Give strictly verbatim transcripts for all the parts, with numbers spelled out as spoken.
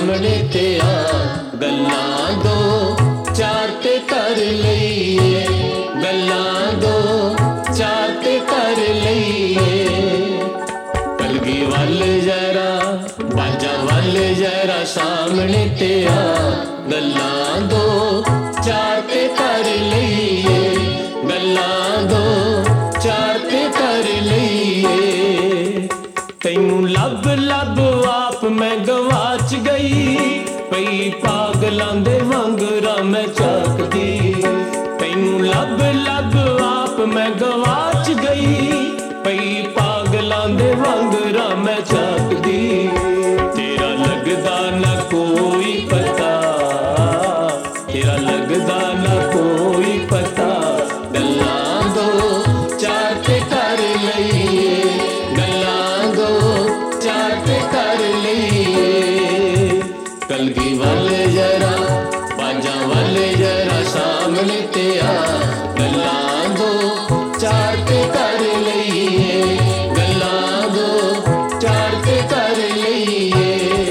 सामने ते आ गल्लां दो चार ते कर लईए, गल्लां दो चार ते कर लईए। कलगी वल जरा बाजा वल जरा सामने ते आ गल्लां दो चार ते कर लईए, गल्लां दो चार ते कर लईए। तैनू लब लब आप मैं गवाच गई, पई पागलां दे वांगरा मैं झाकदी। तैनू लब लब आप मैं गवाच गई, पई पागलां दे वांगरा मैं झाकदी। तेरा लगदा ना कोई पता, तेरा लगदा ना कोई पता, गल्लां दो चार ते कर लईए, गल्लां दो चार ते कर लईए। कलगी वल जरा बाजा वल जरा सामने ते आ गल्लां दो चार ते कर लईए, गल्लां दो चार ते कर लईए।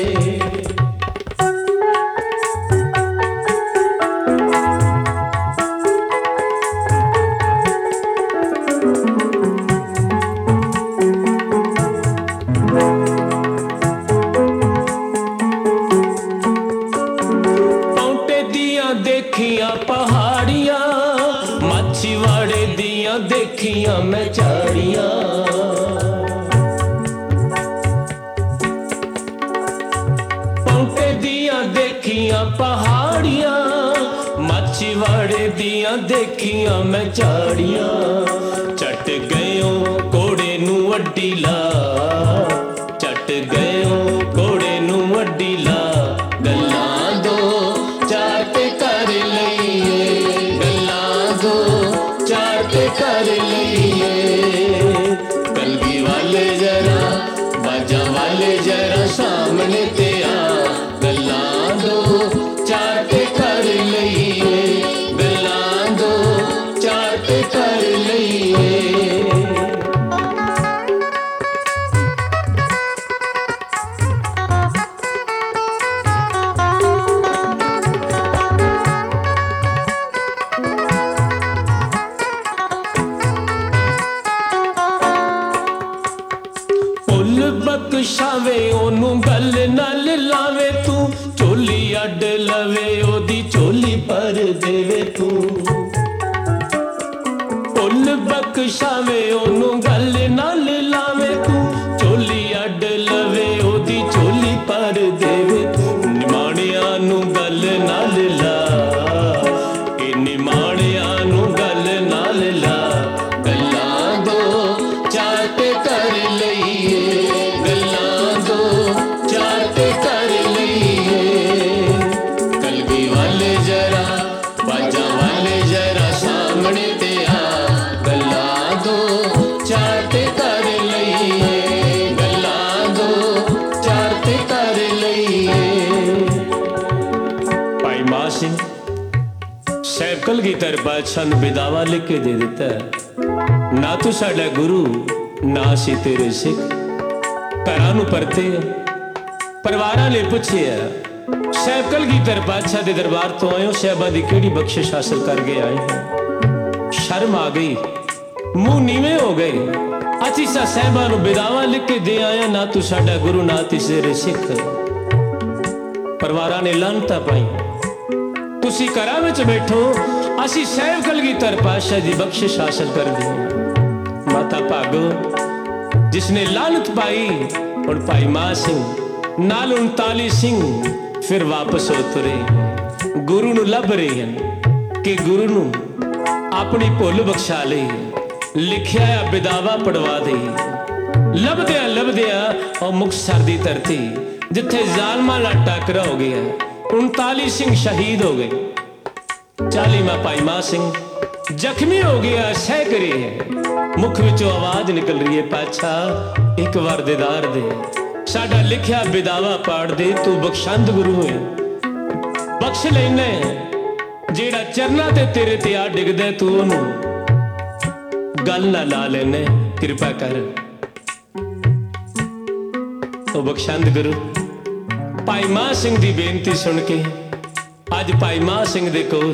देखियां पहाड़ियां माछीवाड़े दियां देखियां मैं झाड़ियां। पौंटे दियां देखियां पहाड़ियां माछीवाड़े दियां देखियां मैं झाड़ियां। चट गयो घोड़े नू अड्डी ला, चट गयो घोड़े नू अड्डी ला, गल्लां दो चार ते कर लईए, गल्लां दो चार ते कर लईए। कलगी वल जरा बाजा वल जरा सामने ते आ गल्लां दो चार ते कर लईए, गल्लां दो चार ते कर लईए। बख्शावे ओनू गल नाल लावे तू, चोली अड लवे ओदी चोली पर देवे तू। फुल बख्शावे ओनू गल नाल लावे तू, चोली अड लवे ओदी चोली पर देवे तू। निमाणिया नू गल नाल ला, ए निमाणिया नू गल नाल ला, गल्लां दो चार ते कर लईए, गल्लां दो चार ते कर लईए। कलगी वल जरा बाजा वल जरा सामने ते आ गल्लां दो चार ते कर लईए, गल्लां दो चार ते कर लईए। भाई मां सिंह साहब कलगीधर बादशाह नूं बिदावा लिख के दे दिता, ना तू साडा गुरु ना सी तेरे सिख। घरां नूं परते परिवारां ने पुछिया साहब कलगीधर बादशाह दे दरबार तो आए हो, साहबां दी केड़ी बख्शिश हासिल करके आए हो। शर्म आ गई, मुंह नीवे हो गए। असी सा साहबां नूं बिदावा लिख के दे आया, ना तू साडा गुरु ना तेरे सिख। परिवारां ने लानतां पाई, तुसी घरां विच बैठो, असी साहब कलगीधर पातशाह दी बख्शिश हासिल कर दी। माता भागो जिसने लानत पाई, और भाई मां सिंह नाल उनताली सिंह फिर वापस उतरे। गुरु नूं लभ रहे हैं कि गुरु नूं अपनी भुल बख्शा ले, लिखिया बिदावा पढ़वा दे। लभदिया लभदिया और मुक्तसर दी धरती जिथे जालमां दा टाकरा हो गया, उनताली सिंह शहीद हो गए। चालीवा भाई मां सिंह जख्मी हो गया, सह करे है। मुख विचों आवाज निकल रही है, पातशाह एक बार दीदार दे, साडा लिखिया बिदावा पाड़ दे, तू बख्शंद गुरु है, बख्श लेना। जेड़ा चरना ते तेरे ते आ डिगदा, तू ओनू गल ना ला लेना, कृपा कर। तो बख्शंद गुरु ਭਾਈ ਮਾਨ ਸਿੰਘ ਦੀ ਬੇਨਤੀ ਸੁਣ ਕੇ ਅੱਜ ਭਾਈ ਮਾਨ ਸਿੰਘ ਦੇ ਕੋਲ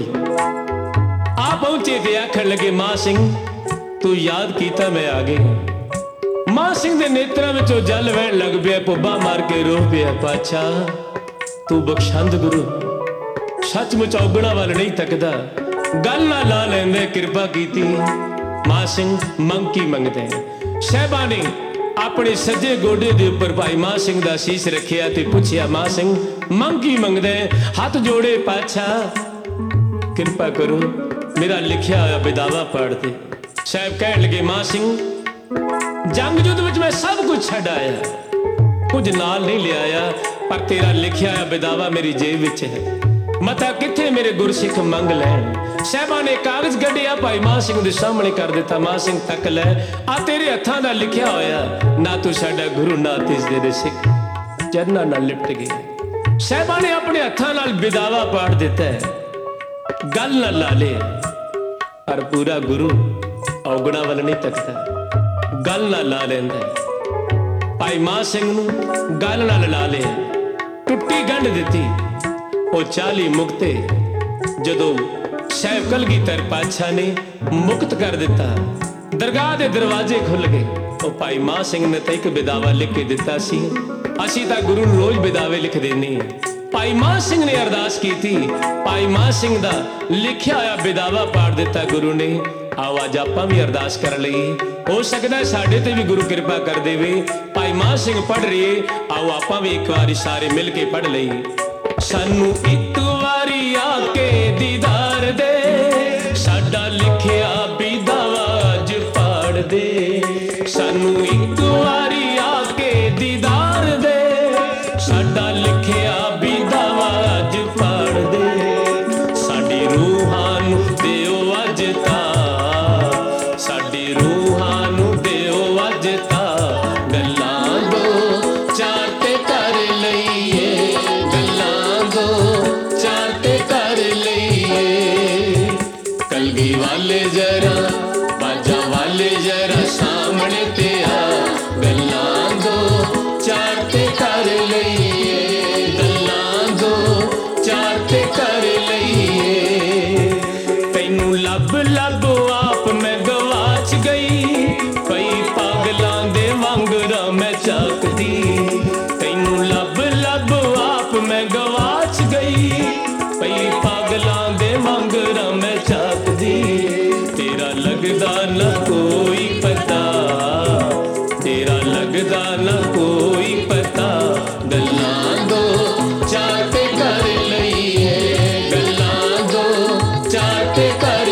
ਆ ਪਹੁੰਚੇ ਤੇ ਆਖਣ ਲੱਗੇ, ਮਾਨ ਸਿੰਘ ਤੂੰ ਯਾਦ ਕੀਤਾ ਮੈਂ ਆ ਗਿਆ। ਮਾਨ ਸਿੰਘ ਦੇ ਨੇਤਰਾਂ ਵਿੱਚੋਂ ਜਲ ਵਹਿਣ ਲੱਗ ਪਿਆ, ਪੁੱਬਾ ਮਾਰ ਕੇ ਰੋ ਪਿਆ, ਪਾਤਸ਼ਾਹ ਤੂੰ ਬਖਸ਼ੰਦ ਗੁਰੂ, ਸੱਚਮੁੱਚ ਔਗਣਾ ਵੱਲ ਨਹੀਂ ਤੱਕਦਾ, ਗੱਲ ਨਾ ਲਾ ਲੈਂਦੇ, ਕਿਰਪਾ ਕੀਤੀ। ਮਾਨ ਸਿੰਘ ਮੰਗ ਕੀ ਮੰਗਦੇ? ਸਾਹਿਬਾਂ ਨੇ ਆਪਣੇ ਸੱਜੇ ਗੋਡੇ ਦੇ ਉੱਪਰ ਭਾਈ ਮਾਨ ਸਿੰਘ ਦਾ ਸੀਸ ਰੱਖਿਆ ਤੇ ਪੁੱਛਿਆ, ਮਾਨ ਸਿੰਘ ਮੰਗ ਕੀ ਮੰਗਦੇ? ਹੱਥ ਜੋੜੇ, ਪਾਤਸ਼ਾਹ ਕਿਰਪਾ ਕਰੋ ਮੇਰਾ ਲਿਖਿਆ ਹੋਇਆ ਬਿਦਾਵਾ ਪੜ੍ਹ ਦੇ। ਸਾਹਿਬ ਕਹਿਣ ਲੱਗੇ, ਮਾਨ ਸਿੰਘ ਜੰਗ ਯੁੱਧ ਵਿੱਚ ਮੈਂ ਸਭ ਕੁਝ ਛੱਡ ਆਇਆ, ਕੁਝ ਨਾਲ ਨਹੀਂ ਲਿਆਇਆ, ਪਰ ਤੇਰਾ ਲਿਖਿਆ ਹੋਇਆ ਬਿਦਾਵਾ ਮੇਰੀ ਜੇਬ ਵਿੱਚ ਹੈ, ਮਤਾ ਕਿੱਥੇ ਮੇਰੇ ਗੁਰਸਿੱਖ ਮੰਗ ਲੈਣ। ਸਾਹਿਬਾਂ ਨੇ ਕਾਗਜ਼ ਕੱਢਿਆ, ਭਾਈ ਮਾਨ ਸਿੰਘ ਦੇ ਸਾਹਮਣੇ ਕਰ ਦਿੱਤਾ। ਮਾਨ ਸਿੰਘ ਤੱਕ ਲੈ, ਆ ਤੇਰੇ ਹੱਥਾਂ ਦਾ ਲਿਖਿਆ ਹੋਇਆ, ਨਾ ਤੂੰ ਸਾਡਾ ਗੁਰੂ ਨਾ ਤਿਸਦੇ ਦੇ ਸਿੱਖ, ਚਰਨਾਂ ਨਾਲ ਲਿਪਟ ਗਏ। ਸਾਹਿਬਾਂ ਨੇ ਆਪਣੇ ਹੱਥਾਂ ਨਾਲ ਬਿਦਾਵਾ ਪਾੜ ਦਿੱਤਾ ਹੈ, ਗੱਲ ਨਾ ਲਾ ਲੇ, ਪਰ ਪੂਰਾ ਗੁਰੂ ਔਗਣਾ ਵੱਲ ਨਹੀਂ ਤੱਕਦਾ, ਗੱਲ ਨਾ ਲਾ ਲੈਂਦਾ। ਭਾਈ ਮਾਨ ਸਿੰਘ ਨੂੰ ਗੱਲ ਨਾਲ ਲਾ ਲਿਆ, ਟੁੱਟੀ ਗੰਢ ਦਿੱਤੀ। ਉਹ ਚਾਲੀ ਮੁਕਤੇ ਜਦੋਂ ਸਾਹਿਬ ਕਲਗੀਧਰ ਪਾਤਸ਼ਾਹ ਨੇ ਮੁਕਤ ਕਰ ਦਿੱਤਾ, ਦਰਗਾਹ ਦੇ ਦਰਵਾਜ਼ੇ ਖੁੱਲ ਗਏ। ਉਹ ਭਾਈ ਮਾਨ ਸਿੰਘ ਨੇ ਤਾਂ ਇੱਕ ਬਿਦਾਵਾ ਲਿਖ ਕੇ ਦਿੱਤਾ ਸੀ, ਅਸੀਂ ਤਾਂ ਗੁਰੂ ਨੂੰ ਰੋਜ਼ ਬਿਦਾਵੇ ਲਿਖ ਦਿੰਦੇ ਹਾਂ। ਭਾਈ ਮਾਨ ਸਿੰਘ ਨੇ ਅਰਦਾਸ ਕੀਤੀ, ਭਾਈ ਮਾਨ ਸਿੰਘ ਦਾ ਲਿਖਿਆ ਹੋਇਆ ਬਿਦਾਵਾ ਪਾੜ ਦਿੱਤਾ ਗੁਰੂ ਨੇ। ਆਓ ਅੱਜ ਆਪਾਂ ਵੀ ਅਰਦਾਸ ਕਰ ਲਈਏ, ਹੋ ਸਕਦਾ ਸਾਡੇ ਤੇ ਵੀ ਗੁਰੂ ਕਿਰਪਾ ਕਰ ਦੇਵੇ। ਭਾਈ ਮਾਨ ਸਿੰਘ ਪੜ੍ਹ ਰਹੇ, ਆਓ ਆਪਾਂ ਵੀ ਇੱਕ ਵਾਰੀ ਸਾਰੇ ਮਿਲ ਕੇ ਪੜ੍ਹ ਲਈਏ। ਸਾਨੂੰ ਇੱਕ ਵਾਰੀ ਆ ਕੇ ਦੀਦਾਰ ਦੇ, ਸਾਡਾ ਲਿਖਿਆ ਬਿਦਾਵਾ ਅੱਜ ਪਾੜ ਦੇ। ਸਾਨੂੰ ਇੱਕ ਵਾਰੀ ਆ ਕੇ ਦੀਦਾਰ ਦੇ, ਸਾਡਾ ਲਿਖਿਆ ਬਿਦਾਵਾ ਅੱਜ ਪਾੜ ਦੇ। ਸਾਡੀ ਰੂਹਾਂ ਨੂੰ ਦਿਓ ਅੱਜ ਤਾਂ, ਸਾਡੀ ਰੂਹਾਂ ਨੂੰ ਦਿਓ ਅੱਜ ਤਾਂ, ਗੱਲਾਂ ਦੋ ਚਾਰ ਤੇ ਕਰ ਲਈਏ, ਗੱਲਾਂ ਦੋ ਚਾਰ ਤੇ ਕਰ ਲਈਏ। ਕਲਗੀ ਵਾਲੇ ਜਰਾ, ਬਾਜਾਂ ਵਾਲੇ ਜਰਾ ਸਾਹਮਣੇ ਤੇ ਆ, ਗੱਲਾਂ ਦੋ ਚਾਰ ਤੇ ਕਰ ਲਈਏ, ਗੱਲਾਂ ਦੋ ਚਾਰ ਤੇ ਕਰ ਲਈਏ। ਤੈਨੂੰ ਲੱਭ ਲੱਭ ਆਪ ਮੈਂ ਗਵਾਚ ਗਈ, ਕਈ ਪਾਗਲਾਂ ਦੇ ਵਾਂਗਰਾਂ ਮੈਂ ਝਾਕਦੀ। ਤੈਨੂੰ ਲੱਭ ਲੱਭ ਆਪ ਮੈਂ ਗਵਾਚ ਗਈ, ਕਈ ਪਾਗਲਾਂ ਦੇ ਵਾਂਗਰਾਂ ਮੈਂ ਝਾਕਦੀ। ਤੇਰਾ ਲੱਗਦਾ ਨਾ ਕੋਈ ਪਤਾ, ਤੇਰਾ ਲੱਗਦਾ ਨਾ ਕੋਈ ਪਤਾ, ਗੱਲਾਂ ਦੋ ਚਾਰ ਤੇ ਕਰ ਲਈਏ, ਗੱਲਾਂ ਦੋ ਚਾਰ ਤੇ ਕਰ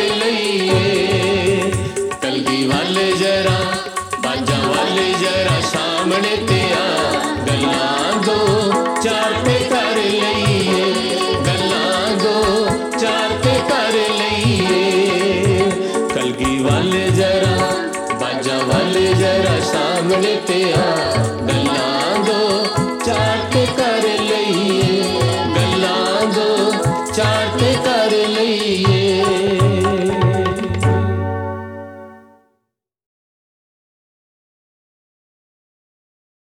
ਲਈਏ। ਕਲਗੀ ਵਾਲੇ ਜਰਾ, ਬਾਜਾਂ ਵਾਲੇ ਜਰਾ ਸਾਹਮਣੇ ਤੇ ਆ, ਗੱਲਾਂ ਦੋ ਚਾਰ ਤੇ ਕਰ ਲਈਏ, ਗੱਲਾਂ ਦੋ ਚਾਰ ਤੇ ਕਰ ਲਈਏ। ਕਲਗੀ ਵਾਲੇ ਜਰਾ, ਬਾਜਾਂ ਵਾਲੇ ਜਰਾ ਸਾਹਮਣੇ ਤੇ ਆ।